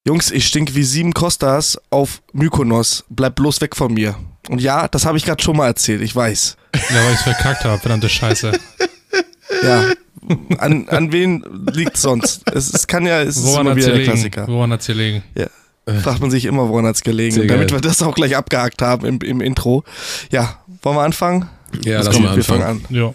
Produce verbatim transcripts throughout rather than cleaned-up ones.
Jungs, ich stink wie sieben Kostas auf Mykonos. Bleibt bloß weg von mir. Und ja, das habe ich gerade schon mal erzählt, ich weiß. Ja, weil ich verkackt habe, verdammte Scheiße. Ja, an, an wen liegt sonst? Es, es kann ja, es ist Woran immer wieder der liegen? Klassiker. Woran hat's hier liegen? Ja, fragt man sich immer, woran hat's gelegen. Sehr Und damit geil. wir das auch gleich abgehakt haben im, im Intro. Ja, wollen wir anfangen? Ja, Los, lass komm, mal wir fangen anfangen. an. Ja.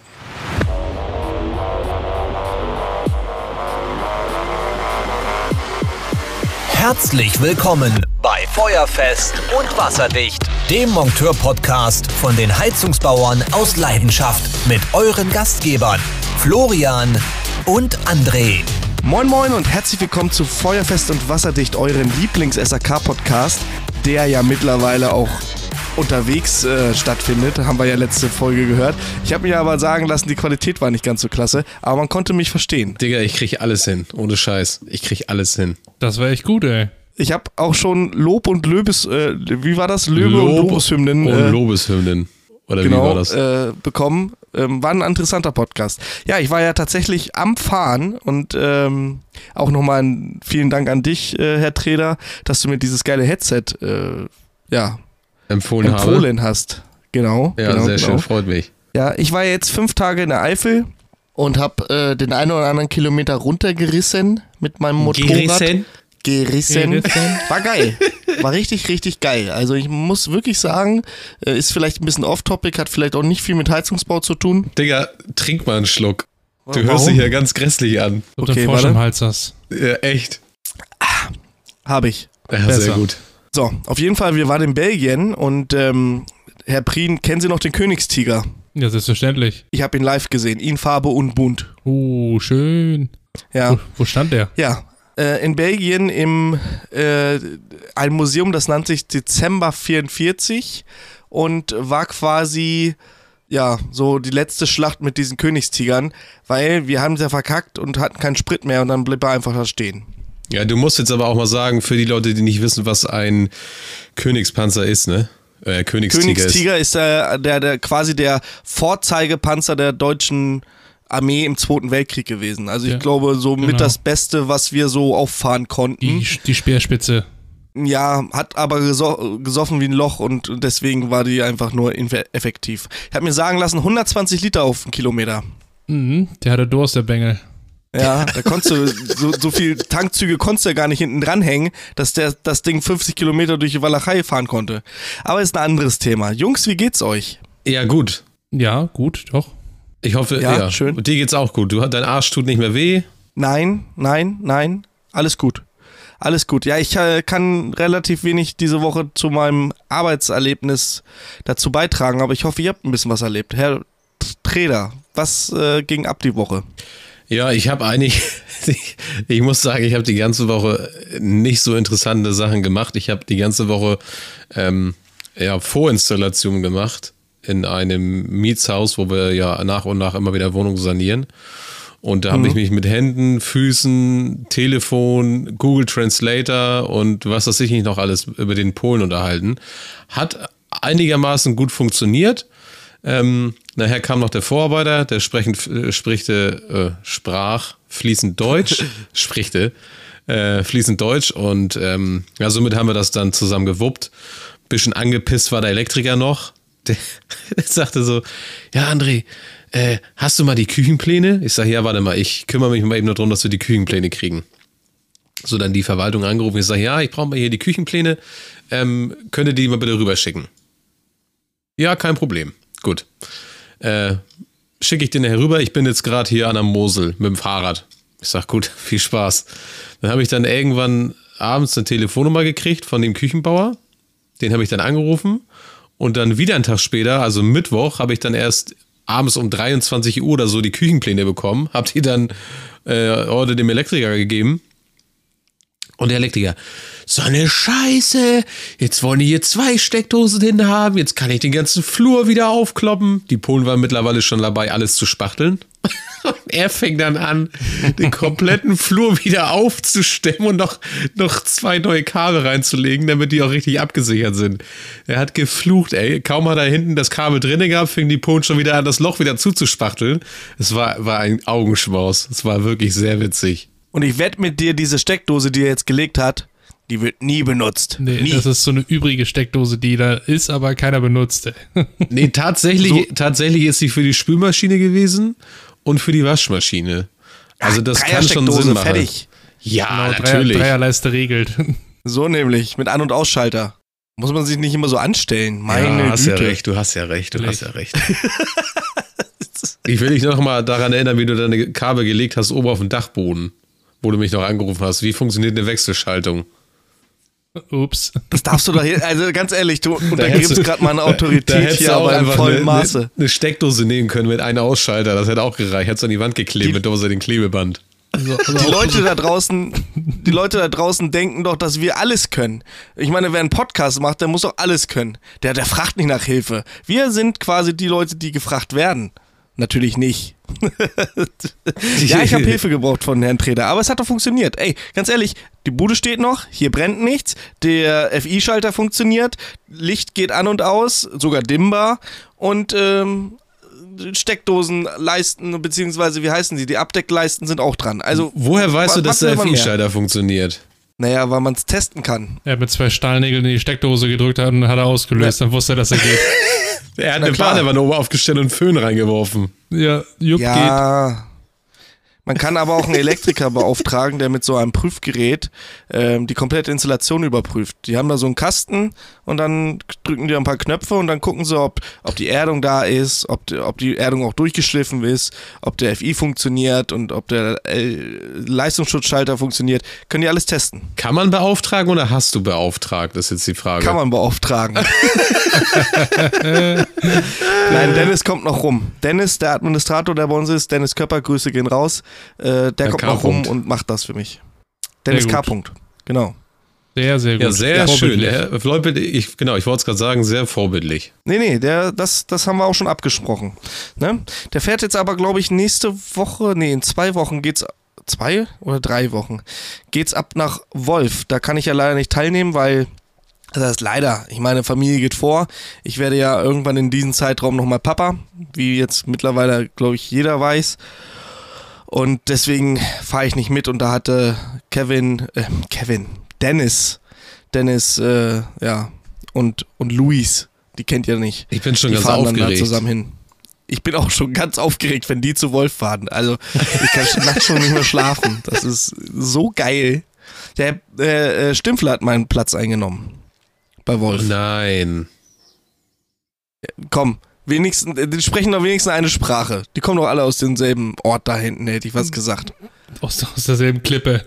Herzlich willkommen bei Feuerfest und Wasserdicht, dem Monteur-Podcast von den Heizungsbauern aus Leidenschaft mit euren Gastgebern Florian und André. Moin moin und herzlich willkommen zu Feuerfest und Wasserdicht, eurem Lieblings-S A K-Podcast, der ja mittlerweile auch unterwegs äh, stattfindet, haben wir ja letzte Folge gehört. Ich habe mir aber sagen lassen, die Qualität war nicht ganz so klasse, aber man konnte mich verstehen. Digga, ich krieg alles hin, ohne Scheiß. Ich krieg alles hin. Das war echt gut, ey. Ich habe auch schon Lob und Löbes, äh, wie war das? Löbe und Lobeshymnen und äh, Lobeshymnen. Oder wie war genau, das? äh, bekommen. Ähm, war ein interessanter Podcast. Ja, ich war ja tatsächlich am Fahren und ähm, auch nochmal ein, vielen Dank an dich, äh, Herr Treder, dass du mir dieses geile Headset äh, ja, Empfohlen, empfohlen hast. Genau. habe. Ja, genau, sehr genau. schön, freut mich. Ja, ich war jetzt fünf Tage in der Eifel und habe äh, den einen oder anderen Kilometer runtergerissen mit meinem Motorrad. Gerissen? Gerissen. Gerissen. War geil. War richtig, richtig geil. Also ich muss wirklich sagen, äh, ist vielleicht ein bisschen off-topic, hat vielleicht auch nicht viel mit Heizungsbau zu tun. Digga, trink mal einen Schluck. Du Warum? hörst dich ja ganz grässlich an. Du Okay, okay, den Frosch warte. im Hals hast. Ja, echt. Habe ich. Ja, Besser. sehr gut. So, auf jeden Fall, wir waren in Belgien und ähm, Herr Prien, kennen Sie noch den Königstiger? Ja, selbstverständlich. Ich habe ihn live gesehen, in Farbe und bunt. Uh, schön. Ja. Wo, wo stand der? Ja, äh, in Belgien im äh, ein Museum, das nannte sich Dezember vierundvierzig und war quasi ja so die letzte Schlacht mit diesen Königstigern, weil wir haben es ja verkackt und hatten keinen Sprit mehr und dann blieb er einfach da stehen. Ja, du musst jetzt aber auch mal sagen, für die Leute, die nicht wissen, was ein Königspanzer ist, ne? Äh, Königstiger, Königstiger ist äh, der, der quasi der Vorzeigepanzer der deutschen Armee im Zweiten Weltkrieg gewesen. Also ich Ja, glaube, so mit genau. das Beste, was wir so auffahren konnten. Die, die Speerspitze. Ja, hat aber geso- gesoffen wie ein Loch und deswegen war die einfach nur infe- effektiv. Ich habe mir sagen lassen, hundertzwanzig Liter auf den Kilometer. Mhm, der hatte Durst, der Bengel. Ja, da konntest du, so, so viel Tankzüge konntest du ja gar nicht hinten dranhängen, dass der das Ding fünfzig Kilometer durch die Walachei fahren konnte. Aber ist ein anderes Thema. Jungs, wie geht's euch? ist. Ja, gut. Ja, gut, doch. Ich hoffe, Ja, ja. schön. Und dir geht's auch gut. Du, dein Arsch tut nicht mehr weh. Nein, nein, nein, alles gut. Alles gut. Ja, ich äh, kann relativ wenig diese Woche zu meinem Arbeitserlebnis dazu beitragen, aber ich hoffe, ihr habt ein bisschen was erlebt. Herr Treder, was äh, ging ab die Woche? Ja, ich habe eigentlich, ich, ich muss sagen, ich habe die ganze Woche nicht so interessante Sachen gemacht. Ich habe die ganze Woche ähm, ja, Vorinstallationen gemacht in einem Mietshaus, wo wir ja nach und nach immer wieder Wohnungen sanieren. Und da habe Mhm. ich mich mit Händen, Füßen, Telefon, Google Translator und was weiß ich nicht noch alles über den Polen unterhalten. Hat einigermaßen gut funktioniert. Ähm, nachher kam noch der Vorarbeiter, der sprechend, äh, sprichte, äh, sprach fließend Deutsch, sprichte äh, fließend Deutsch und ähm, ja, somit haben wir das dann zusammen gewuppt. Bisschen angepisst war der Elektriker noch. Der, der sagte so, ja André, äh, hast du mal die Küchenpläne? Ich sage, ja, warte mal, ich kümmere mich mal eben nur darum, dass wir die Küchenpläne kriegen. So, dann die Verwaltung angerufen. Ich sage, ja, ich brauche mal hier die Küchenpläne. Ähm, könnt ihr die mal bitte rüberschicken? Ja, kein Problem. Gut. Äh, schicke ich den herüber. Ich bin jetzt gerade hier an der Mosel mit dem Fahrrad. Ich sag, gut, viel Spaß. Dann habe ich dann irgendwann abends eine Telefonnummer gekriegt von dem Küchenbauer. Den habe ich dann angerufen. Und dann wieder einen Tag später, also Mittwoch, habe ich dann erst abends um dreiundzwanzig Uhr oder so die Küchenpläne bekommen. Habe die dann äh, heute dem Elektriker gegeben. Und der Elektriker, so eine Scheiße, jetzt wollen die hier zwei Steckdosen hin haben, jetzt kann ich den ganzen Flur wieder aufkloppen. Die Polen waren mittlerweile schon dabei, alles zu spachteln. Und er fängt dann an, den kompletten Flur wieder aufzustemmen und noch, noch zwei neue Kabel reinzulegen, damit die auch richtig abgesichert sind. Er hat geflucht, ey. Kaum hat er hinten das Kabel drin gehabt, fing die Polen schon wieder an, das Loch wieder zuzuspachteln. Es war, war ein Augenschmaus. Es war wirklich sehr witzig. Und ich wette mit dir, diese Steckdose, die er jetzt gelegt hat, Die wird nie benutzt. Nee, nie. das ist so eine übrige Steckdose, die da ist, aber keiner benutzt. Nee, tatsächlich, So. tatsächlich ist sie für die Spülmaschine gewesen und für die Waschmaschine. Also das kann schon Dreiersteckdose, Sinn machen. fertig. Ja, Genau, Dreier, natürlich. Dreierleiste regelt. So nämlich, mit An- und Ausschalter. Muss man sich nicht immer so anstellen. Meine ja, hast Güte. ja recht, du hast ja recht, du Wirklich. hast ja recht. Ich will dich noch mal daran erinnern, wie du deine Kabel gelegt hast, oben auf dem Dachboden, wo du mich noch angerufen hast. Wie funktioniert eine Wechselschaltung? Ups. Das darfst du doch hier, also ganz ehrlich, du hättest untergräbst du- gerade mal eine Da Autorität hättest hier, du auch aber im einfach vollen eine, Maße. eine, eine Steckdose nehmen können mit einem Ausschalter. Das hätte auch gereicht. Hättest du an die Wand geklebt Die- mit außer dem Klebeband. Also, also Die auch Leute da draußen, die Leute da draußen denken doch, dass wir alles können. Ich meine, wer einen Podcast macht, der muss doch alles können. Der, der fragt nicht nach Hilfe. Wir sind quasi die Leute, die gefragt werden. Natürlich nicht. Ja, ich habe Hilfe gebraucht von Herrn Treder, aber es hat doch funktioniert. Ey, ganz ehrlich, die Bude steht noch, hier brennt nichts, der F I-Schalter funktioniert, Licht geht an und aus, sogar dimmbar und ähm, Steckdosen, Leisten, beziehungsweise wie heißen sie, die Abdeckleisten sind auch dran. Also, Woher weißt du, wa- dass was der will man F mehr? I-Schalter funktioniert? Naja, weil man es testen kann. er mit zwei Stahlnägeln in die Steckdose gedrückt hat und hat er ausgelöst. Dann wusste er, dass er geht. Er hat Na eine klar. Badewanne oben aufgestellt und einen Föhn reingeworfen. Ja, Jupp geht. Ja. Man kann aber auch einen Elektriker beauftragen, der mit so einem Prüfgerät ähm, die komplette Installation überprüft. Die haben da so einen Kasten und dann drücken die ein paar Knöpfe und dann gucken sie, ob, ob die Erdung da ist, ob die, ob die Erdung auch durchgeschliffen ist, ob der F I funktioniert und ob der äh, Leistungsschutzschalter funktioniert. Können die alles testen. Kann man beauftragen oder hast du beauftragt, ist jetzt die Frage. Kann man beauftragen. Nein, Dennis kommt noch rum. Dennis, der Administrator, der bei uns ist, Dennis Köpper, Grüße gehen raus. Äh, der Der kommt noch rum K-Punkt. und macht das für mich. Dennis Sehr K. gut. Punkt. Genau. Sehr, sehr gut. Ja, sehr schön. Vorbildlich. Ja, vorbildlich. Ich, genau, ich wollte es gerade sagen, sehr vorbildlich. Nee, nee, der, das, das haben wir auch schon abgesprochen. Ne? Der fährt jetzt aber, glaube ich, nächste Woche, nee, in zwei Wochen geht's, zwei oder drei Wochen, geht's ab nach Wolf. Da kann ich ja leider nicht teilnehmen, weil, das ist leider, ich meine, Familie geht vor. Ich werde ja irgendwann in diesem Zeitraum nochmal Papa, wie jetzt mittlerweile, glaube ich, jeder weiß. Und deswegen fahre ich nicht mit und da hatte Kevin, äh, Kevin, Dennis, Dennis, äh, ja, und, und Luis, die kennt ihr nicht. Ich bin schon Die ganz fahren dann da aufgeregt. zusammen hin. Ich bin auch schon ganz aufgeregt, wenn die zu Wolf fahren. Also ich kann schon- nachts schon nicht mehr schlafen. Das ist so geil. Der äh, äh, Stimpfler hat meinen Platz eingenommen bei Wolf. Nein. Komm, wenigstens, die sprechen doch wenigstens eine Sprache. Die kommen doch alle aus demselben Ort da hinten, hätte ich was gesagt. Aus, aus derselben Klippe.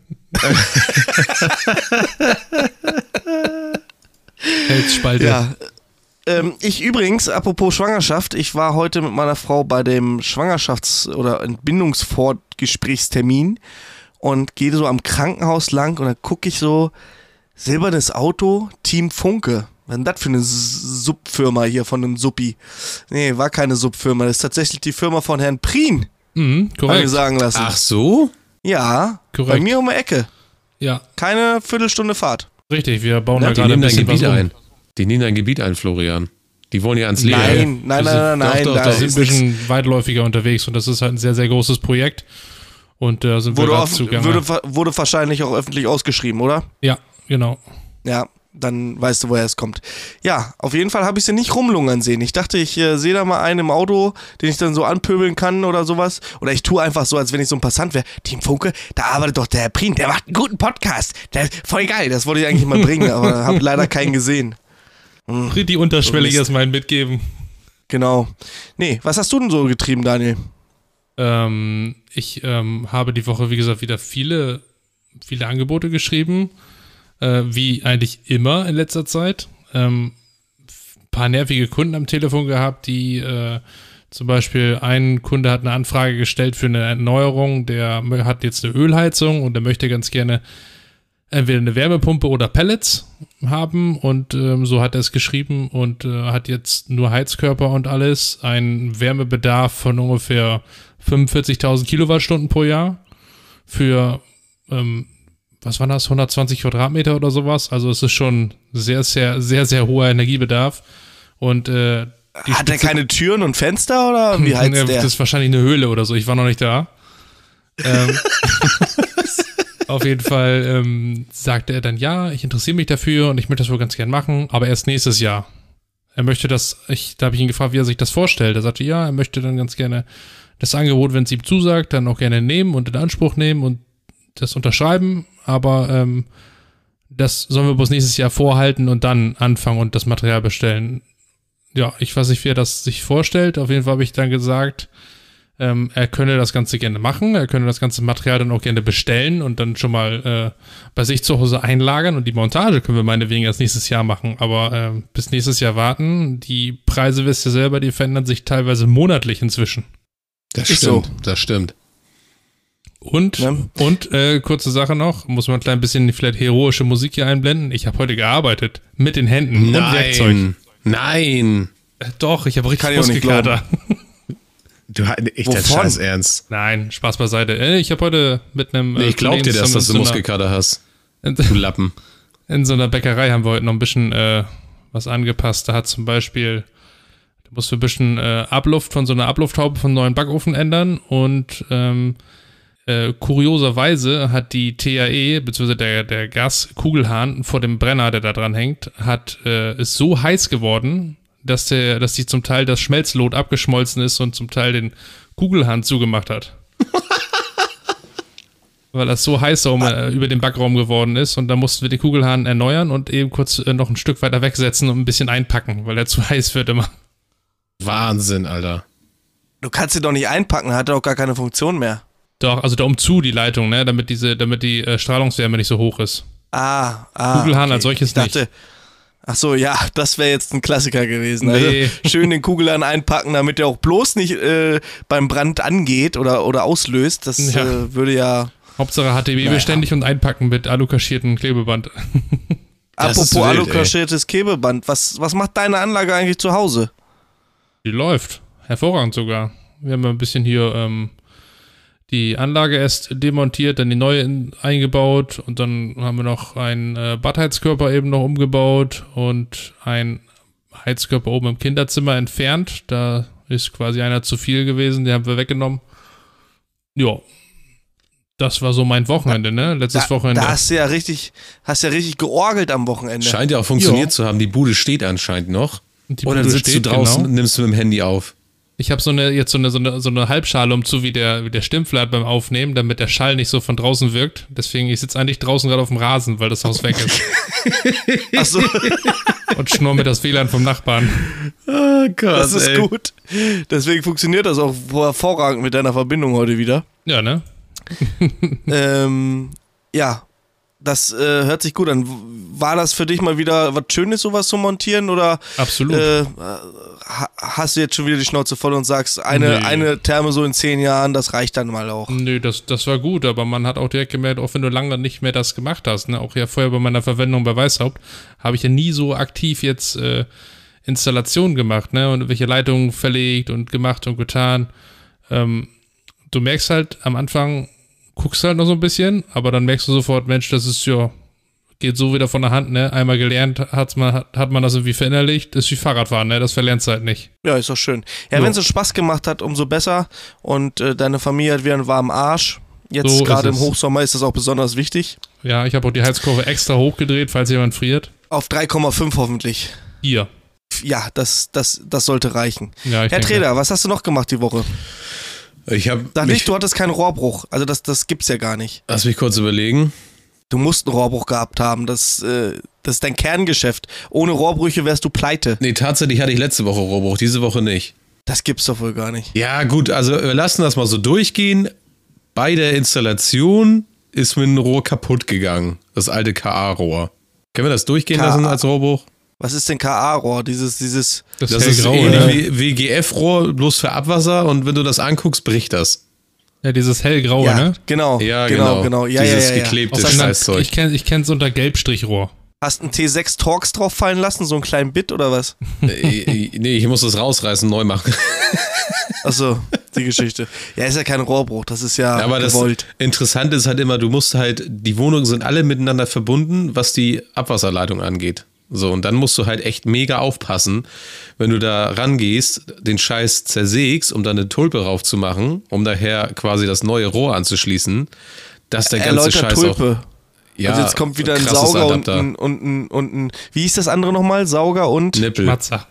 Felsspalte. Ja. Ähm, ich übrigens, apropos Schwangerschaft, ich war heute mit meiner Frau bei dem Schwangerschafts- oder Entbindungsvorgesprächstermin und gehe so am Krankenhaus lang und dann gucke ich so, silbernes Auto, Team Funke. Was ist denn das für eine S- Subfirma hier von einem Suppi? Nee, war keine Subfirma, das ist tatsächlich die Firma von Herrn Prien, Mhm, habe ich korrekt. sagen lassen. Ach so? Ja, bei Korrekt. mir um die Ecke. Ja, Keine Viertelstunde Fahrt. richtig. Wir bauen Ja, da die gerade ein nehmen dein bisschen was Gebiet um. ein. Die nehmen dein Gebiet ein, Florian. Die wollen ja ans Leben. Nein, nein, Wir nein, nein, sind- nein, doch, da doch, Wir sind ist ein bisschen weitläufiger unterwegs und das ist halt ein sehr, sehr großes Projekt. Und da sind wir wurde, gerade off- zugange. wurde, wurde wahrscheinlich auch öffentlich ausgeschrieben, oder? Ja, genau. Ja, dann weißt du, woher es kommt. Ja, auf jeden Fall habe ich sie nicht rumlungern sehen. Ich dachte, ich äh, sehe da mal einen im Auto, den ich dann so anpöbeln kann oder sowas. Oder ich tue einfach so, als wenn ich so ein Passant wäre. Team Funke, da arbeitet doch der Herr Prien, der macht einen guten Podcast. Der ist voll geil, das wollte ich eigentlich mal bringen, aber habe leider keinen gesehen. Die unterschwellig So Mist. erstmal mitgeben. Genau. Nee, was hast du denn so getrieben, Daniel? Ähm, ich ähm, habe die Woche, wie gesagt, wieder viele, viele Angebote geschrieben. Äh, wie eigentlich immer in letzter Zeit. Ähm, ein paar nervige Kunden am Telefon gehabt, die äh, zum Beispiel ein Kunde hat eine Anfrage gestellt für eine Erneuerung, der hat jetzt eine Ölheizung und der möchte ganz gerne entweder eine Wärmepumpe oder Pellets haben und ähm, so hat er es geschrieben und äh, hat jetzt nur Heizkörper und alles, einen Wärmebedarf von ungefähr fünfundvierzigtausend Kilowattstunden pro Jahr für, ähm, was war das, hundertzwanzig Quadratmeter oder sowas, also es ist schon sehr, sehr, sehr, sehr hoher Energiebedarf und äh, die Hat er Spitze- keine Türen und Fenster oder wie heizt Ja, der? das ist wahrscheinlich eine Höhle oder so, ich war noch nicht da. ähm, Auf jeden Fall ähm, sagte er dann, ja, ich interessiere mich dafür und ich möchte das wohl ganz gern machen, aber erst nächstes Jahr. Er möchte das, ich, da habe ich ihn gefragt, wie er sich das vorstellt. Er sagte, ja, er möchte dann ganz gerne das Angebot, wenn es ihm zusagt, dann auch gerne nehmen und in Anspruch nehmen und das unterschreiben, aber ähm, das sollen wir bloß nächstes Jahr vorhalten und dann anfangen und das Material bestellen. Ja, ich weiß nicht, wie er das sich vorstellt. Auf jeden Fall habe ich dann gesagt, ähm, er könne das Ganze gerne machen, er könne das ganze Material dann auch gerne bestellen und dann schon mal äh, bei sich zu Hause einlagern und die Montage können wir meinetwegen erst nächstes Jahr machen, aber äh, bis nächstes Jahr warten. Die Preise, wisst ihr selber, die verändern sich teilweise monatlich inzwischen. Das Ist stimmt, so. das stimmt. Und, Ja. und äh, kurze Sache noch, muss man ein klein bisschen vielleicht heroische Musik hier einblenden. Ich habe heute gearbeitet, mit den Händen und Werkzeug. Nein, nein. Äh, Doch, ich habe richtig Kann ich auch nicht Muskelkater. Du hast echt dein Wovon? Scheiß Ernst. Nein, Spaß beiseite. Äh, ich habe heute mit einem Nee, äh, ich glaub Kollegen dir das, zusammen dass du in so Muskelkater hast. einer- Du Lappen. In so einer Bäckerei haben wir heute noch ein bisschen äh, was angepasst. Da hat zum Beispiel, da musst du ein bisschen äh, Abluft von so einer Ablufthaube von einem neuen Backofen ändern und ähm, äh, kurioserweise hat die T A E, beziehungsweise der, der Gaskugelhahn vor dem Brenner, der da dran hängt, hat, äh, ist so heiß geworden, dass der, dass die zum Teil das Schmelzlot abgeschmolzen ist und zum Teil den Kugelhahn zugemacht hat. Weil das so heiß um, äh, über den Backraum geworden ist und da mussten wir den Kugelhahn erneuern und eben kurz äh, noch ein Stück weiter wegsetzen und ein bisschen einpacken, weil er zu heiß wird immer. Wahnsinn, Alter. Du kannst sie doch nicht einpacken, hat auch gar keine Funktion mehr. Doch, also da umzu die Leitung, ne, damit diese, damit die äh, Strahlungswärme nicht so hoch ist. Ah, ah. Kugelhahn als solches ich dachte, nicht. Ach so, ja, das wäre jetzt ein Klassiker gewesen. Also Nee. schön den Kugelhahn einpacken, damit der auch bloß nicht äh, beim Brand angeht oder, oder auslöst. Das Ja. äh, würde ja. Hauptsache H D B Naja. beständig und einpacken mit alukaschiertem Klebeband. Das ist Apropos wild, alukaschiertes Klebeband, was, was macht deine Anlage eigentlich zu Hause? Die läuft. Hervorragend sogar. Wir haben ein bisschen hier ähm, die Anlage erst demontiert, dann die neue in, eingebaut und dann haben wir noch einen äh, Badheizkörper eben noch umgebaut und einen Heizkörper oben im Kinderzimmer entfernt. Da ist quasi einer zu viel gewesen, den haben wir weggenommen. Ja, das war so mein Wochenende, ne? Letztes Da, Wochenende. da hast du ja richtig, hast ja richtig georgelt am Wochenende. Scheint ja auch funktioniert Ja. zu haben. Die Bude steht anscheinend noch. Die Oder Bude sitzt steht, du draußen genau. und nimmst du mit dem Handy auf? Ich habe so eine, jetzt so eine, so eine, so eine Halbschale umzu, wie der, wie der Stimmflat beim Aufnehmen, damit der Schall nicht so von draußen wirkt. Deswegen, ich sitze eigentlich draußen gerade auf dem Rasen, weil das Haus weg ist. Ach so, Und schnurr mir das W L A N vom Nachbarn. Oh Gott, das ist gut. Deswegen funktioniert das auch hervorragend mit deiner Verbindung heute wieder. Ja, ne? ähm, ja, das äh, hört sich gut an. War das für dich mal wieder was Schönes, sowas zu montieren? Oder Absolut. äh, ha- hast du jetzt schon wieder die Schnauze voll und sagst, eine, Nee. eine Therme so in zehn Jahren, das reicht dann mal auch? Nö, das, das war gut, aber man hat auch direkt gemerkt, auch wenn du lange nicht mehr das gemacht hast, ne, auch ja vorher bei meiner Verwendung bei Weishaupt, habe ich ja nie so aktiv jetzt äh, Installationen gemacht, ne, und welche Leitungen verlegt und gemacht und getan. Ähm, du merkst halt am Anfang, guckst halt noch so ein bisschen, aber dann merkst du sofort, Mensch, das ist ja, geht so wieder von der Hand, ne, einmal gelernt, hat's man, hat, hat man das irgendwie verinnerlicht, ist wie Fahrradfahren, ne, das verlernst du halt nicht. Ja, ist doch schön. Ja, Jo. wenn es so Spaß gemacht hat, umso besser. Und äh, deine Familie hat wieder einen warmen Arsch. Jetzt So gerade ist im es. Hochsommer ist das auch besonders wichtig. Ja, ich habe auch die Heizkurve extra hochgedreht, falls jemand friert. Auf drei Komma fünf hoffentlich. Hier. Ja, das, das, das sollte reichen. Ja, ich Herr denke. Treder, was hast du noch gemacht die Woche? Ich habe Sag mich, nicht, du hattest keinen Rohrbruch. Also das, das gibt's ja gar nicht. lass mich kurz überlegen. Du musst einen Rohrbruch gehabt haben. Das, äh, das ist dein Kerngeschäft. Ohne Rohrbrüche wärst du pleite. Nee, tatsächlich hatte ich letzte Woche Rohrbruch, diese Woche nicht. Das gibt's doch wohl gar nicht. Ja, gut, also wir lassen das mal so durchgehen. Bei der Installation ist mir ein Rohr kaputt gegangen. Das alte K A-Rohr. Können wir das durchgehen K A lassen als Rohrbruch? Was ist denn K A-Rohr? Dieses, dieses. Das, Das ist hellgraue, ähnlich ne? wie W G F-Rohr, bloß für Abwasser. Und wenn du das anguckst, bricht das. Ja, dieses hellgraue, ja, ne? genau. Ja, genau, genau. genau. Ja, Dieses ja, ja, ja. geklebte Aus einer- Scheißzeug. Ich kenne ich kenn's unter Gelbstrichrohr. Hast einen T sechs Torx drauf fallen lassen? So einen kleinen Bit oder was? Äh, nee, ich muss das rausreißen, neu machen. Achso, die Geschichte. Ja, ist ja kein Rohrbruch. Das ist ja Aber das gewollt. Interessante ist halt immer, du musst halt, die Wohnungen sind alle miteinander verbunden, was die Abwasserleitung angeht. So, und dann musst du halt echt mega aufpassen, wenn du da rangehst, den Scheiß zersägst, um da eine Tulpe raufzumachen, um daher quasi das neue Rohr anzuschließen, Das ist der ganze Erläutert Scheiß Tulpe. auch. Ja, also jetzt kommt wieder ein krasses Sauger und Adapter. ein, und, ein, und ein, wie hieß das andere nochmal? Sauger und? Nippel. Matzer.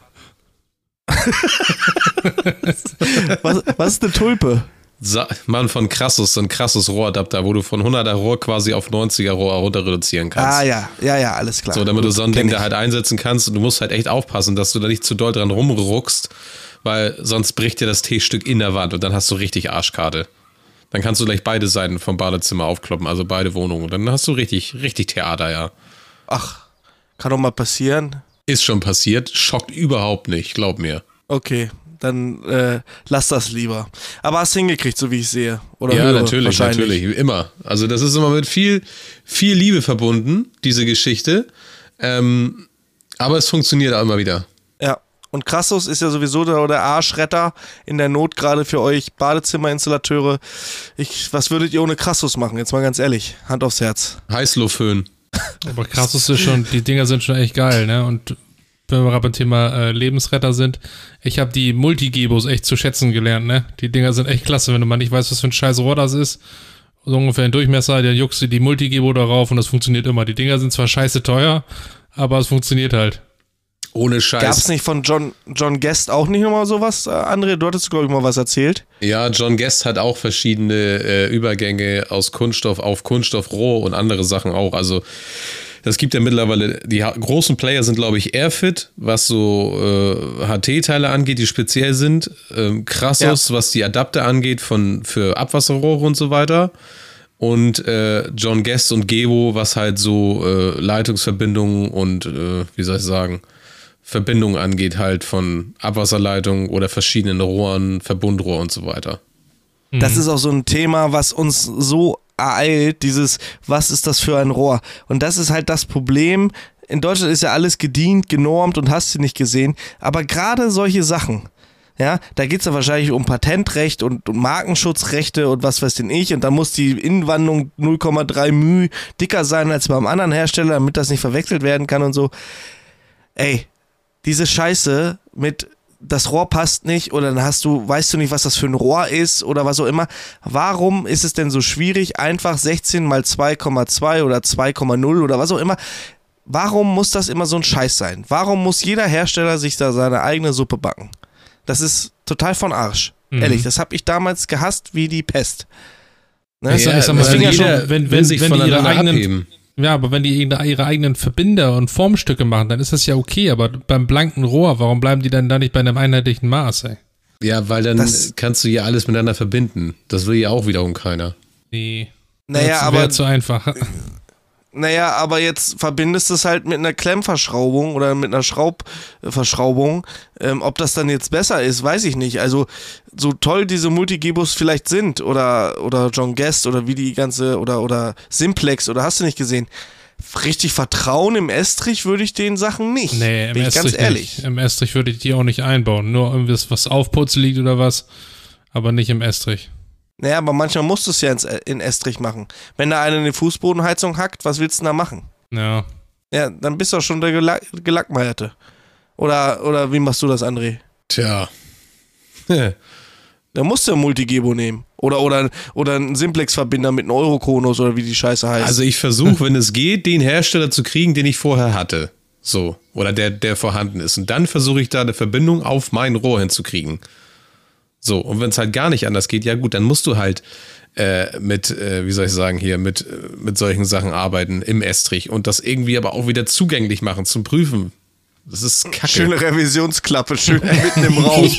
Was, was ist eine Tulpe? Sa- Mann, von Krassus, so ein krasses Rohradapter, wo du von hunderter Rohr quasi auf neunziger Rohr runter reduzieren kannst. Ah ja, ja, ja, alles klar. So, damit Gut, du so ein kenn Ding ich. da halt einsetzen kannst und du musst halt echt aufpassen, dass du da nicht zu doll dran rumruckst, weil sonst bricht dir das T-Stück in der Wand und dann hast du richtig Arschkarte. Dann kannst du gleich beide Seiten vom Badezimmer aufkloppen, also beide Wohnungen. Und dann hast du richtig, richtig Theater, ja. Ach, kann doch mal passieren. Ist schon passiert, schockt überhaupt nicht, glaub mir. Okay, dann äh, lass das lieber. Aber hast du hingekriegt, so wie ich sehe? Oder Ja, höre, natürlich, wahrscheinlich. natürlich, immer. Also das ist immer mit viel, viel Liebe verbunden, diese Geschichte. Ähm, aber es funktioniert auch immer wieder. Ja, und Krassus ist ja sowieso der, der Arschretter in der Not, gerade für euch Badezimmer-Installateure. Ich, was würdet ihr ohne Krassus machen? Jetzt mal ganz ehrlich, Hand aufs Herz. Heißluftföhn. Aber krass ist es schon, die Dinger sind schon echt geil, ne? Und wenn wir gerade beim Thema äh, Lebensretter sind, ich habe die Multigebos echt zu schätzen gelernt, ne? Die Dinger sind echt klasse, wenn du mal nicht weißt, was für ein scheiß Rohr das ist. So ungefähr ein Durchmesser, dann juckst du die Multigebo darauf und das funktioniert immer. Die Dinger sind zwar scheiße teuer, aber es funktioniert halt. Ohne Scheiß. Gab's nicht von John, John Guest auch nicht nochmal sowas, äh, André? Du hattest, glaube ich, mal was erzählt. Ja, John Guest hat auch verschiedene äh, Übergänge aus Kunststoff auf Kunststoffrohr und andere Sachen auch. Also das gibt ja mittlerweile, die ha- großen Player sind, glaube ich, Airfit, was so äh, H T-Teile angeht, die speziell sind. Ähm, Krassus, ja. Was die Adapter angeht von, für Abwasserrohre und so weiter. Und äh, John Guest und Gebo, was halt so äh, Leitungsverbindungen und, äh, wie soll ich sagen, Verbindungen angeht, halt von Abwasserleitungen oder verschiedenen Rohren, Verbundrohr und so weiter. Das ist auch so ein Thema, was uns so ereilt, dieses, was ist das für ein Rohr? Und das ist halt das Problem. In Deutschland ist ja alles gedient, genormt und hast du nicht gesehen. Aber gerade solche Sachen, ja, da geht es ja wahrscheinlich um Patentrecht und, und Markenschutzrechte und was weiß denn ich. Und da muss die Innenwandung null Komma drei μ dicker sein als beim anderen Hersteller, damit das nicht verwechselt werden kann und so. Ey, diese Scheiße mit das Rohr passt nicht oder dann hast du, weißt du nicht, was das für ein Rohr ist oder was auch immer. Warum ist es denn so schwierig, einfach sechzehn mal zwei Komma zwei oder zwei Komma null oder was auch immer? Warum muss das immer so ein Scheiß sein? Warum muss jeder Hersteller sich da seine eigene Suppe backen? Das ist total von Arsch. Mhm. Ehrlich, das habe ich damals gehasst wie die Pest. Ne? Ja, ich sag mal, also wenn, ja jeder schon, wenn, will wenn, sich wenn die ihre voneinander eigenen, abheben. ja, aber wenn die ihre, ihre eigenen Verbinder und Formstücke machen, dann ist das ja okay, aber beim blanken Rohr, warum bleiben die dann da nicht bei einem einheitlichen Maß, ey? Ja, weil dann Das- kannst du ja alles miteinander verbinden. Das will ja auch wiederum keiner. Nee. Naja, Wär zu- aber- wär zu einfach. Naja, aber jetzt verbindest du es halt mit einer Klemmverschraubung oder mit einer Schraubverschraubung. Ähm, ob das dann jetzt besser ist, weiß ich nicht. Also, so toll diese Multigebos vielleicht sind oder, oder John Guest oder wie die ganze, oder, oder Simplex oder hast du nicht gesehen. Richtig vertrauen im Estrich würde ich den Sachen nicht. Nee, im Bin ich Estrich ganz ehrlich. nicht. Im Estrich würde ich die auch nicht einbauen. Nur irgendwas, was Aufputz liegt oder was, aber nicht im Estrich. Naja, aber manchmal musst du es ja ins, in Estrich machen. Wenn da einer eine Fußbodenheizung hackt, was willst du denn da machen? Ja. Ja, dann bist du auch schon der Gelack Gelackmeierte. Oder, oder wie machst du das, André? Tja. Da musst du ja Multigebo nehmen. Oder, oder, oder einen Simplex-Verbinder mit einem Eurokonus oder wie die Scheiße heißt. Also ich versuche, wenn es geht, den Hersteller zu kriegen, den ich vorher hatte. So. Oder der, der vorhanden ist. Und dann versuche ich da eine Verbindung auf mein Rohr hinzukriegen. So. Und wenn es halt gar nicht anders geht, ja gut, dann musst du halt äh, mit, äh, wie soll ich sagen, hier, mit, äh, mit solchen Sachen arbeiten im Estrich und das irgendwie aber auch wieder zugänglich machen zum Prüfen. Das ist kacke. Schöne Revisionsklappe, schön mitten im Raum.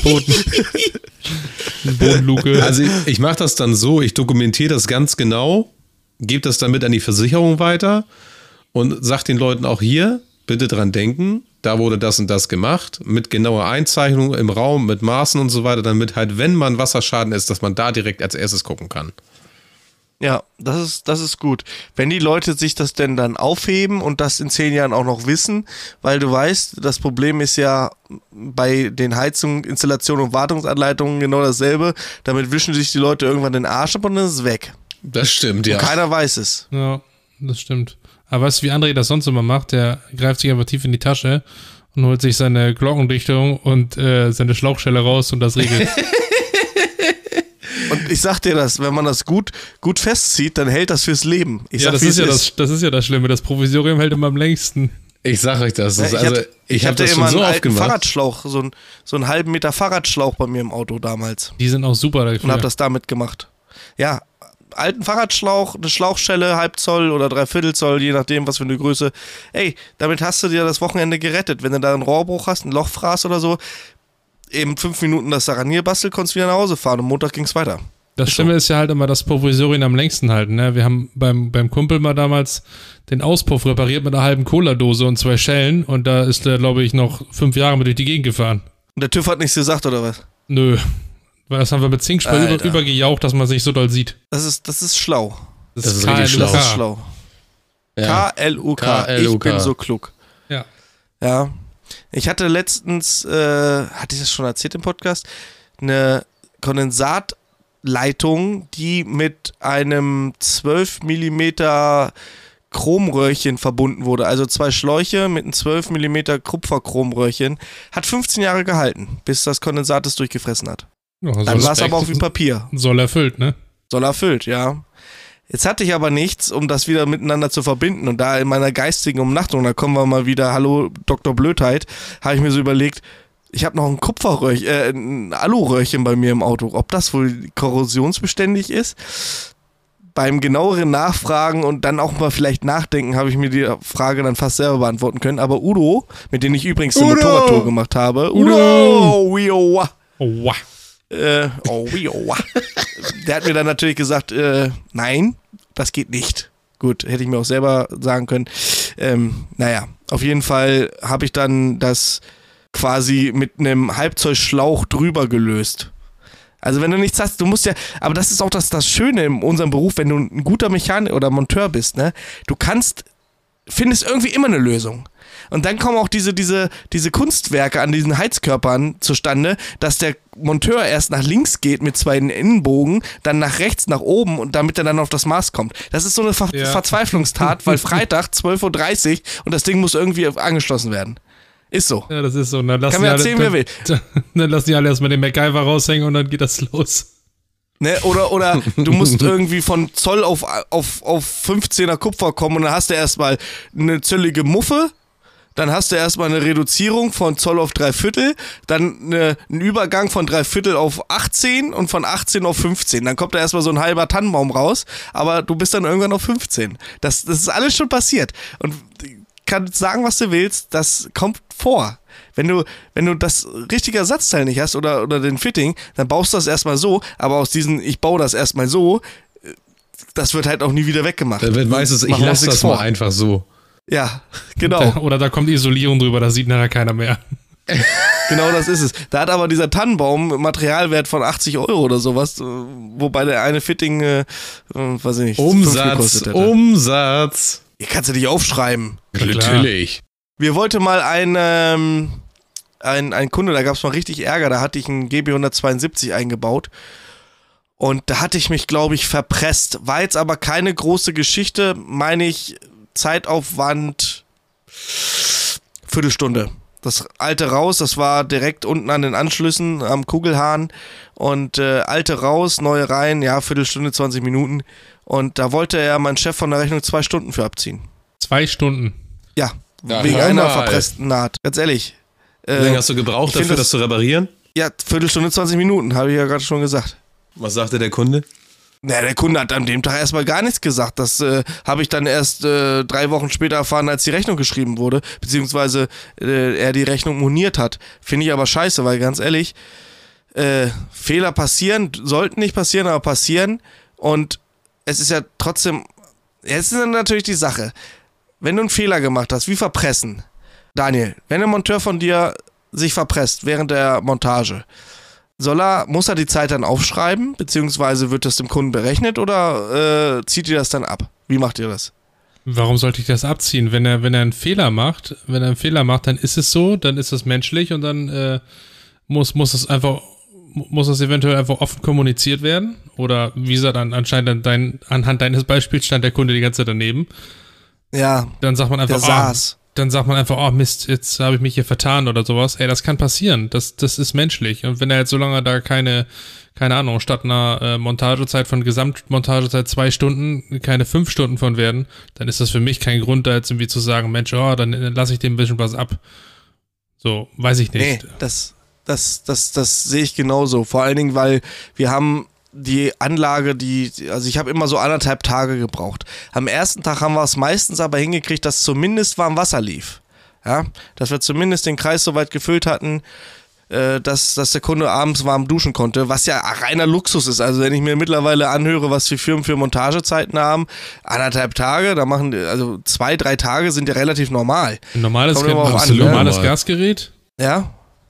Bodenluke. Also ich, ich mache das dann so, ich dokumentiere das ganz genau, gebe das dann mit an die Versicherung weiter und sage den Leuten auch hier, bitte dran denken, da wurde das und das gemacht, mit genauer Einzeichnung im Raum, mit Maßen und so weiter, damit halt, wenn man Wasserschaden ist, dass man da direkt als erstes gucken kann. Ja, das ist, das ist gut. Wenn die Leute sich das denn dann aufheben und das in zehn Jahren auch noch wissen, weil du weißt, das Problem ist ja bei den Heizungen, Installationen und Wartungsanleitungen genau dasselbe. Damit wischen sich die Leute irgendwann den Arsch ab und dann ist es weg. Das stimmt, ja. Und keiner weiß es. Ja, das stimmt. Aber weißt du, wie André das sonst immer macht? Der greift sich einfach tief in die Tasche und holt sich seine Glockendichtung und äh, seine Schlauchschelle raus und das regelt. Und ich sag dir das, wenn man das gut, gut festzieht, dann hält das fürs Leben. Ich ja, sag, das ist ja das, das ist ja das Schlimme. Das Provisorium hält immer am längsten. Ich sag euch das. das Ja, ich also, hatte, ich ich habe hatte das immer schon so einen oft alten gemacht. Fahrradschlauch, so, ein, so einen halben Meter Fahrradschlauch bei mir im Auto damals. Die sind auch super dafür. Und habe das damit gemacht. Ja, alten Fahrradschlauch, eine Schlauchschelle, halb Zoll oder dreiviertel Zoll, je nachdem, was für eine Größe. Ey, damit hast du dir das Wochenende gerettet. Wenn du da einen Rohrbruch hast, ein Loch fraß oder so, eben fünf Minuten das daran hier basteln, konntest wieder nach Hause fahren und Montag ging's weiter. Das Ist Schlimme so. ist ja halt immer das Provisorien am längsten halten. Ne? Wir haben beim, beim Kumpel mal damals den Auspuff repariert mit einer halben Cola-Dose und zwei Schellen und da ist der, glaube ich, noch fünf Jahre mit durch die Gegend gefahren. Und der TÜV hat nichts gesagt, oder was? Nö. Weil das haben wir mit Zinkspray über, Alter. übergejaucht, dass man sich so doll sieht. Das ist, das ist schlau. Das ist richtig schlau. Das ist schlau. Ja. K L U K. K L U K. Ich bin so klug. Ja. Ja. Ich hatte letztens, äh, hatte ich das schon erzählt im Podcast, eine Kondensatleitung, die mit einem zwölf Millimeter Chromröhrchen verbunden wurde. Also zwei Schläuche mit einem zwölf Millimeter Kupferchromröhrchen. Hat fünfzehn Jahre gehalten, bis das Kondensat es durchgefressen hat. Ja, Dann soll war es aber auch wie Papier. Soll erfüllt, ne? Soll erfüllt, ja. Jetzt hatte ich aber nichts, um das wieder miteinander zu verbinden. Und da in meiner geistigen Umnachtung, da kommen wir mal wieder, hallo Doktor Blödheit, habe ich mir so überlegt, ich habe noch ein Kupferröhrchen, äh, ein Aluröhrchen bei mir im Auto. Ob das wohl korrosionsbeständig ist? Beim genaueren Nachfragen und dann auch mal vielleicht nachdenken, habe ich mir die Frage dann fast selber beantworten können. Aber Udo, mit dem ich übrigens eine Udo! Motorradtour gemacht habe, Udo! Udo, Udo. Oh, wow. Äh, oh, wie, oh. Der hat mir dann natürlich gesagt, äh, nein, das geht nicht. Gut, hätte ich mir auch selber sagen können. Ähm, naja, auf jeden Fall habe ich dann das quasi mit einem Halbzoll-Schlauch drüber gelöst. Also wenn du nichts hast, du musst ja, aber das ist auch das, das Schöne in unserem Beruf, wenn du ein guter Mechaniker oder Monteur bist, ne, du kannst, findest irgendwie immer eine Lösung. Und dann kommen auch diese, diese, diese Kunstwerke an diesen Heizkörpern zustande, dass der Monteur erst nach links geht mit zwei Innenbogen, dann nach rechts, nach oben und damit er dann auf das Maß kommt. Das ist so eine Ver- Ja. Verzweiflungstat, weil Freitag zwölf Uhr dreißig und das Ding muss irgendwie angeschlossen werden. Ist so. Ja, das ist so. Und dann lassen Kann mir die alle, erzählen, wer will. dann, dann lassen die alle erstmal den MacGyver raushängen und dann geht das los. Ne, oder, oder du musst irgendwie von Zoll auf, auf, auf fünfzehner Kupfer kommen und dann hast du erstmal eine zöllige Muffe. Dann hast du erstmal eine Reduzierung von Zoll auf drei Viertel, dann eine, einen Übergang von drei Viertel auf achtzehn und von achtzehn auf fünfzehn. Dann kommt da erstmal so ein halber Tannenbaum raus, aber du bist dann irgendwann auf fünfzehn. Das, das ist alles schon passiert. Und ich kann sagen, was du willst, das kommt vor. Wenn du, wenn du das richtige Ersatzteil nicht hast oder, oder den Fitting, dann baust du das erstmal so, aber aus diesen, ich baue das erstmal so, das wird halt auch nie wieder weggemacht. Da wird meistens, ich Machen wir uns lasse nichts das mal vor. einfach so. Ja, genau. Da, oder da kommt Isolierung drüber, da sieht nachher keiner mehr. Genau das ist es. Da hat aber dieser Tannenbaum Materialwert von achtzig Euro oder sowas, äh, wobei der eine Fitting, äh, äh, weiß ich nicht, fünf Umsatz, gekostet hätte. Umsatz. Hier kannst du dich aufschreiben. Klar. Natürlich. Wir wollte mal ein, ähm, ein, ein Kunde, da gab es mal richtig Ärger, da hatte ich einen G B hundertzweiundsiebzig eingebaut und da hatte ich mich, glaube ich, verpresst. War jetzt aber keine große Geschichte, meine ich, Zeitaufwand Viertelstunde. Das alte raus, das war direkt unten an den Anschlüssen am Kugelhahn und äh, alte raus, neue rein, ja, Viertelstunde, zwanzig Minuten und da wollte er mein Chef von der Rechnung zwei Stunden für abziehen. Zwei Stunden. Ja, Ja, wegen hör einer mal. verpressten Naht. Ganz ehrlich. Wie Äh, lange hast du gebraucht ich find dafür, das- das zu reparieren? ja, Viertelstunde, zwanzig Minuten, habe ich ja gerade schon gesagt. Was sagte der Kunde? Naja, der Kunde hat an dem Tag erstmal gar nichts gesagt. Das äh, habe ich dann erst äh, drei Wochen später erfahren, als die Rechnung geschrieben wurde, beziehungsweise äh, er die Rechnung moniert hat. Finde ich aber scheiße, weil ganz ehrlich, äh, Fehler passieren, sollten nicht passieren, aber passieren. Und es ist ja trotzdem, jetzt ist dann natürlich die Sache, wenn du einen Fehler gemacht hast, wie verpressen. Daniel, wenn ein Monteur von dir sich verpresst während der Montage, soll er, muss er die Zeit dann aufschreiben, beziehungsweise wird das dem Kunden berechnet oder äh, zieht ihr das dann ab? Wie macht ihr das? Warum sollte ich das abziehen? Wenn er, wenn er einen Fehler macht, wenn er einen Fehler macht, dann ist es so, dann ist es menschlich und dann äh, muss, muss es einfach, muss es eventuell einfach offen kommuniziert werden? Oder wie gesagt, an, anscheinend an dein, anhand deines Beispiels stand der Kunde die ganze Zeit daneben. Ja, Dann sagt man einfach, der ah, saß. dann sagt man einfach, oh Mist, jetzt habe ich mich hier vertan oder sowas. Ey, das kann passieren. Das, das ist menschlich. Und wenn er jetzt, solange da keine, keine Ahnung, statt einer äh, Montagezeit von Gesamtmontagezeit zwei Stunden keine fünf Stunden von werden, dann ist das für mich kein Grund, da jetzt irgendwie zu sagen, Mensch, oh, dann lasse ich dem ein bisschen was ab. So, weiß ich nicht. Nee, das, das, das, das sehe ich genauso. Vor allen Dingen, weil wir haben die Anlage, die, also ich habe immer so anderthalb Tage gebraucht. Am ersten Tag haben wir es meistens aber hingekriegt, dass zumindest warm Wasser lief. Ja, dass wir zumindest den Kreis so weit gefüllt hatten, äh, dass, dass der Kunde abends warm duschen konnte, was ja reiner Luxus ist. Also wenn ich mir mittlerweile anhöre, was die Firmen für Montagezeiten haben, anderthalb Tage, da machen, also zwei, drei Tage sind ja relativ normal. Ein normales, Kommt immer Ge- auf ein an, ne? normales Gasgerät? Ja.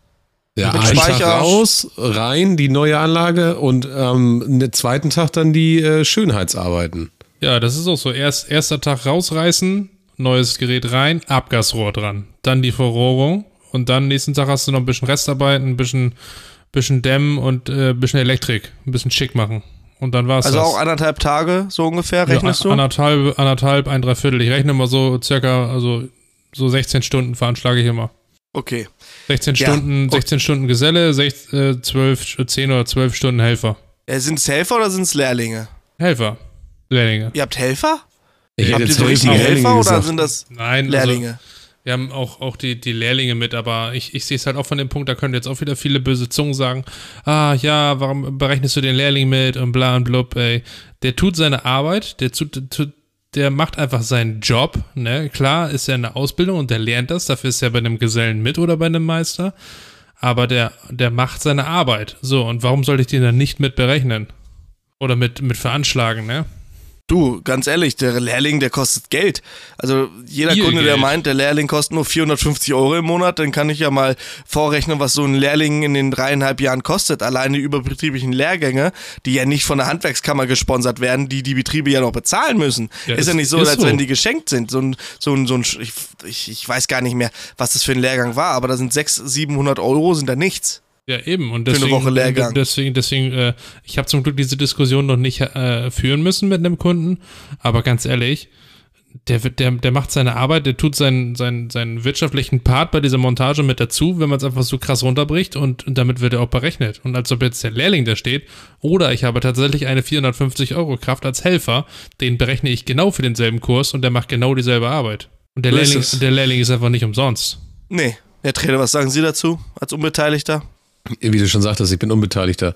Ja, Mit einen Tag Speicher. raus, rein, die neue Anlage und am ähm, zweiten Tag dann die äh, Schönheitsarbeiten. Ja, das ist auch so. Erst, erster Tag rausreißen, neues Gerät rein, Abgasrohr dran. Dann die Verrohrung und dann nächsten Tag hast du noch ein bisschen Restarbeit, ein bisschen, bisschen Dämmen und äh, ein bisschen Elektrik, ein bisschen schick machen. Und dann war's Also das. auch anderthalb Tage, so ungefähr, rechnest ja, du? Anderthalb, anderthalb, ein Dreiviertel. Ich rechne mal so circa, also so sechzehn Stunden veranschlage ich immer. Okay. sechzehn Ja. Stunden, sechzehn Stunden Geselle, sechzehn, äh, zwölf, zehn oder zwölf Stunden Helfer. Äh, sind es Helfer oder sind es Lehrlinge? Helfer. Lehrlinge. Ihr habt Helfer? Ich Habt hätte ihr jetzt so richtige Lehrlinge Helfer oder gesagt. sind das Nein, Lehrlinge? Also, wir haben auch, auch die, die Lehrlinge mit, aber ich, ich sehe es halt auch von dem Punkt, da können jetzt auch wieder viele böse Zungen sagen, ah ja, warum berechnest du den Lehrling mit und bla und blub, ey. Der tut seine Arbeit, der tut, tut der macht einfach seinen Job, ne? Klar ist er in der Ausbildung und der lernt das, dafür ist er bei einem Gesellen mit oder bei einem Meister, aber der, der macht seine Arbeit. So, und warum sollte ich den dann nicht mit berechnen? Oder mit, mit veranschlagen, ne? Du, ganz ehrlich, der Lehrling, der kostet Geld. Also jeder Viel Kunde, der Geld. meint, der Lehrling kostet nur vierhundertfünfzig Euro im Monat, dann kann ich ja mal vorrechnen, was so ein Lehrling in den dreieinhalb Jahren kostet. Alleine die überbetrieblichen Lehrgänge, die ja nicht von der Handwerkskammer gesponsert werden, die die Betriebe ja noch bezahlen müssen. Ja, ist ist- ja nicht so, ist als so. wenn die geschenkt sind. So ein, so ein, so ein ich, ich, ich weiß gar nicht mehr, was das für ein Lehrgang war, aber da sind sechshundert, siebenhundert Euro, sind da nichts. Ja, eben. Und Für eine deswegen, Woche Lehrgang. deswegen, deswegen, äh, ich habe zum Glück diese Diskussion noch nicht äh, führen müssen mit einem Kunden, aber ganz ehrlich, der, wird- der, der macht seine Arbeit, der tut seinen, seinen, seinen wirtschaftlichen Part bei dieser Montage mit dazu, wenn man es einfach so krass runterbricht und, und damit wird er auch berechnet. Und als ob jetzt der Lehrling da steht, oder ich habe tatsächlich eine vierhundertfünfzig Euro Kraft als Helfer, den berechne ich genau für denselben Kurs und der macht genau dieselbe Arbeit. Und der So ist Lehrling, es. der Lehrling ist einfach nicht umsonst. Nee. Herr Trainer, was sagen Sie dazu als Unbeteiligter? Wie du schon sagtest, ich bin Unbeteiligter.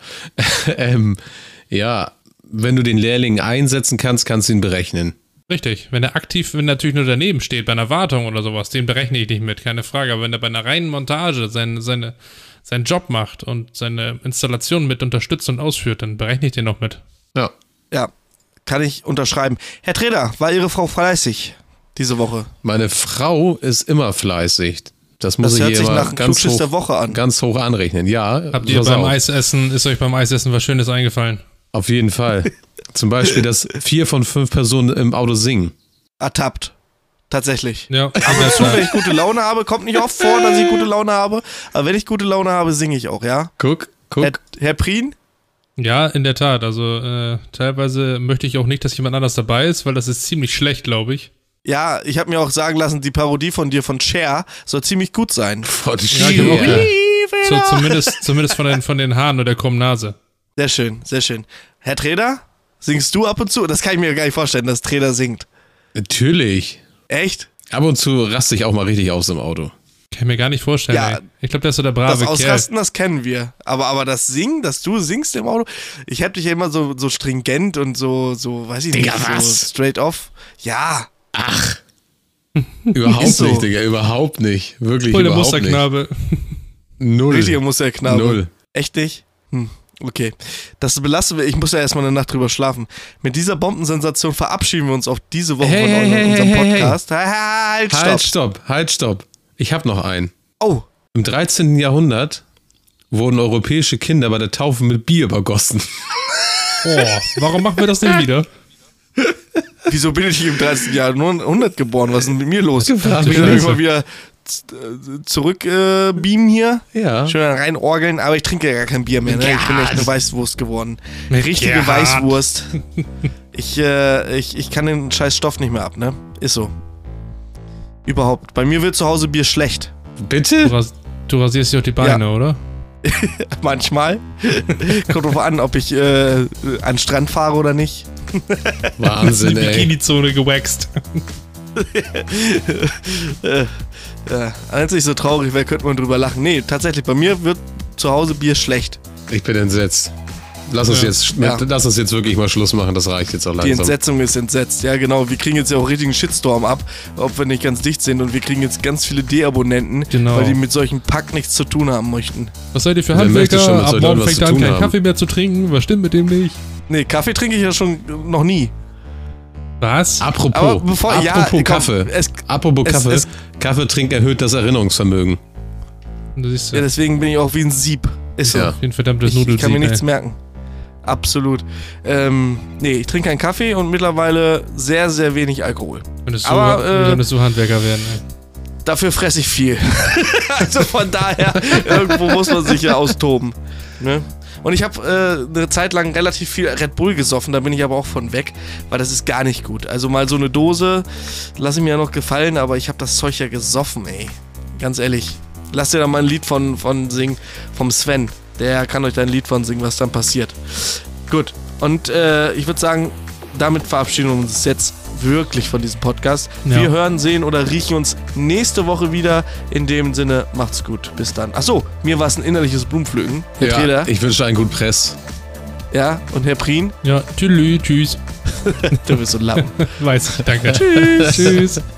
ähm, ja, wenn du den Lehrling einsetzen kannst, kannst du ihn berechnen. Richtig, wenn er aktiv, wenn er natürlich nur daneben steht, bei einer Wartung oder sowas, den berechne ich nicht mit, keine Frage. Aber wenn er bei einer reinen Montage seine, seine, seinen Job macht und seine Installation mit unterstützt und ausführt, dann berechne ich den noch mit. Ja. Ja, kann ich unterschreiben. Herr Trainer, war Ihre Frau fleißig diese Woche? Meine Frau ist immer fleißig. Das muss Das ich hört hier sich immer nach einem ganz Klugschiss hoch, der Woche an. ganz hoch anrechnen. Ja, Habt ihr pass beim auf. Eisessen, ist euch beim Eisessen was Schönes eingefallen? Auf jeden Fall. Zum Beispiel, dass vier von fünf Personen im Auto singen. Ertappt. Tatsächlich. Ja, Ab und zu, wenn ich gute Laune habe, kommt nicht oft vor, dass ich gute Laune habe, aber wenn ich gute Laune habe, singe ich auch, ja? Guck, guck. Herr, Herr Prien? ja, in der Tat. Also äh, teilweise möchte ich auch nicht, dass jemand anders dabei ist, weil das ist ziemlich schlecht, glaube ich. Ja, ich habe mir auch sagen lassen, die Parodie von dir von Cher soll ziemlich gut sein. Von Ja, ich hab auch Cher. So, zumindest, zumindest von den, von den Haaren oder der krummen Nase. Sehr schön, sehr schön. Herr Trainer, singst du ab und zu? Das kann ich mir gar nicht vorstellen, dass Trainer singt. Natürlich. Echt? Ab und zu raste ich auch mal richtig aus im Auto. Kann ich mir gar nicht vorstellen, Ja, ey. Ich glaube, der ist so der brave Das Kerl. Ausrasten, das kennen wir. Aber, aber das Singen, dass du singst im Auto, ich hab dich ja immer so, so stringent und so, so, weiß ich Digga, nicht, so was? straight off. Ja, Überhaupt Ist so. nicht, Digga. Überhaupt nicht. Wirklich Voll der überhaupt nicht. Musterknabe. Null. richtiger Musterknabe. Null. Echt nicht? Hm, okay. Das belastet mich. Ich muss ja erstmal eine Nacht drüber schlafen. Mit dieser Bombensensation verabschieden wir uns auf diese Woche Hey, von hey, hey, unserem hey, hey, Podcast. Halt, stopp. Halt, stopp. Halt, stopp. Ich habe noch einen. Oh, Im dreizehnten Jahrhundert wurden europäische Kinder bei der Taufe mit Bier übergossen. Oh, warum machen wir das denn wieder? wieso bin ich im dreizehnten Jahrhundert geboren? Was ist denn mit mir los? Gefragt, Ich wie will das mal ist. wieder z- äh, zurück äh, beamen hier. Ja. Schön rein orgeln, aber ich trinke ja gar kein Bier mehr. Ne? Ich bin echt eine Weißwurst geworden. Eine richtige Gerhard. Weißwurst. Ich, äh, ich, ich kann den scheiß Stoff nicht mehr ab, ne? Ist so. Überhaupt. Bei mir wird zu Hause Bier schlecht. Du, Bitte? ras du rasierst dir auch die Beine, oder? Manchmal. Kommt drauf an, ob ich äh, an den Strand fahre oder nicht. Wahnsinn, die ey. Bikini-Zone gewaxt. Ja, wenn es nicht so traurig wäre, könnte man drüber lachen. Nee, tatsächlich, bei mir wird zu Hause Bier schlecht. Ich bin entsetzt. Lass uns, Ja. jetzt, Ja. lass uns jetzt wirklich mal Schluss machen, das reicht jetzt auch Die langsam. Entsetzung ist entsetzt. Ja, genau. Wir kriegen jetzt ja auch richtigen Shitstorm ab, ob wir nicht ganz dicht sind. Und wir kriegen jetzt ganz viele D-Abonnenten, Genau. weil die mit solchen Pack nichts zu tun haben möchten. Was seid ihr für Wer möchte Handwerker? schon mit Ab solchen morgen Leuten was fängt zu er an, tun keinen haben? Kaffee mehr zu trinken. Was stimmt mit dem nicht? Nee, Kaffee trinke ich ja schon noch nie. Was? Apropos, Aber bevor- apropos ja, komm, Kaffee. es- apropos es- Kaffee. es- Kaffee trinken erhöht das Erinnerungsvermögen. Du siehst Ja, ja, deswegen bin ich auch wie ein Sieb. Ist so. Ja. wie ein verdammtes Ich, ich kann mir Nudelsieb, nichts ey. merken. Absolut. Ähm, nee, ich trinke keinen Kaffee und mittlerweile sehr, sehr wenig Alkohol. Könntest du, Aber, äh, könntest du Handwerker werden, ey. Dafür fresse ich viel. Also von daher, irgendwo muss man sich ja austoben. Ne? Und ich habe äh, eine Zeit lang relativ viel Red Bull gesoffen, da bin ich aber auch von weg, weil das ist gar nicht gut. Also mal so eine Dose lasse ich mir ja noch gefallen, aber ich habe das Zeug ja gesoffen, ey. Ganz ehrlich. Lass dir da mal ein Lied von, von singen, vom Sven. Der kann euch da ein Lied von singen, was dann passiert. Gut. Und äh, ich würde sagen, damit verabschieden wir uns jetzt wirklich von diesem Podcast. Ja. Wir hören, sehen oder riechen uns nächste Woche wieder. In dem Sinne, macht's gut. Bis dann. Achso, mir war es ein innerliches Blumenpflücken. Herr Ja, Treder. ich wünsche einen guten Press. Ja, und Herr Prien, Ja, tschüss, tschüss. du bist so lamm. Weiß ich, danke. Tschüss. Tschüss.